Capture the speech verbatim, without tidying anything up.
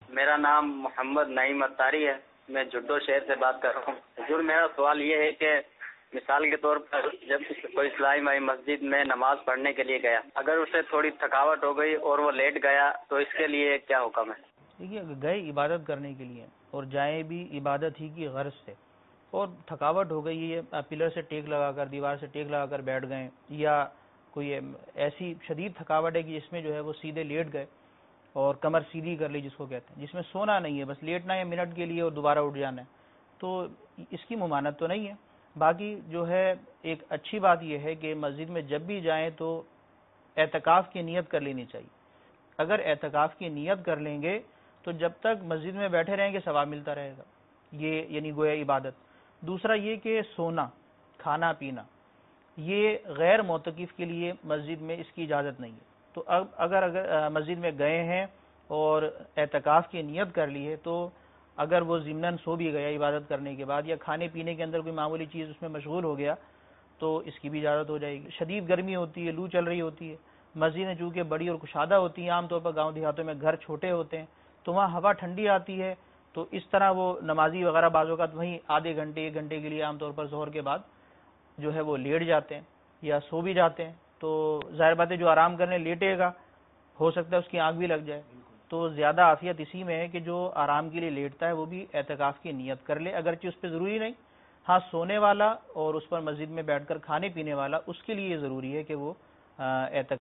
میرا نام محمد نعیم اتاری ہے، میں جڈو شہر سے بات کر رہا ہوں۔ حضور، میرا سوال یہ ہے کہ مثال کے طور پر جب کوئی اسلامی بھائی مسجد میں نماز پڑھنے کے لیے گیا، اگر اسے تھوڑی تھکاوٹ ہو گئی اور وہ لیٹ گیا تو اس کے لیے کیا حکم ہے؟ دیکھیے، گئے عبادت کرنے کے لیے اور جائیں بھی عبادت ہی کی غرض سے، اور تھکاوٹ ہو گئی ہے، پلر سے ٹیک لگا کر، دیوار سے ٹیک لگا کر بیٹھ گئے، یا کوئی ایسی شدید تھکاوٹ ہے کہ جس میں جو ہے وہ سیدھے لیٹ گئے اور کمر سیدھی کر لی جس کو کہتے ہیں، جس میں سونا نہیں ہے، بس لیٹنا ہے منٹ کے لیے اور دوبارہ اٹھ جانا ہے، تو اس کی ممانعت تو نہیں ہے۔ باقی جو ہے ایک اچھی بات یہ ہے کہ مسجد میں جب بھی جائیں تو اعتکاف کی نیت کر لینی چاہیے۔ اگر اعتکاف کی نیت کر لیں گے تو جب تک مسجد میں بیٹھے رہیں گے ثواب ملتا رہے گا، یہ یعنی گویا عبادت۔ دوسرا یہ کہ سونا، کھانا پینا، یہ غیر معتکف کے لیے مسجد میں اس کی اجازت نہیں ہے۔ تو اب اگر اگر مسجد میں گئے ہیں اور اعتکاف کی نیت کر لی ہے تو اگر وہ ضمناً سو بھی گیا عبادت کرنے کے بعد، یا کھانے پینے کے اندر کوئی معمولی چیز اس میں مشغول ہو گیا، تو اس کی بھی اجازت ہو جائے گی۔ شدید گرمی ہوتی ہے، لو چل رہی ہوتی ہے، مسجدیں چونکہ بڑی اور کشادہ ہوتی ہیں، عام طور پر گاؤں دیہاتوں میں گھر چھوٹے ہوتے ہیں تو وہاں ہوا ٹھنڈی آتی ہے، تو اس طرح وہ نمازی وغیرہ بعض اوقات وہیں آدھے گھنٹے ایک گھنٹے کے لیے عام طور پر ظہر کے بعد جو ہے وہ لیٹ جاتے ہیں یا سو بھی جاتے ہیں۔ تو ظاہر بات ہے جو آرام کرنے لیٹے گا ہو سکتا ہے اس کی آنکھ بھی لگ جائے، تو زیادہ عافیت اسی میں ہے کہ جو آرام کے لیے لیٹتا ہے وہ بھی اعتکاف کی نیت کر لے، اگرچہ اس پہ ضروری نہیں۔ ہاں، سونے والا اور اس پر مسجد میں بیٹھ کر کھانے پینے والا، اس کے لیے ضروری ہے کہ وہ اعتکاف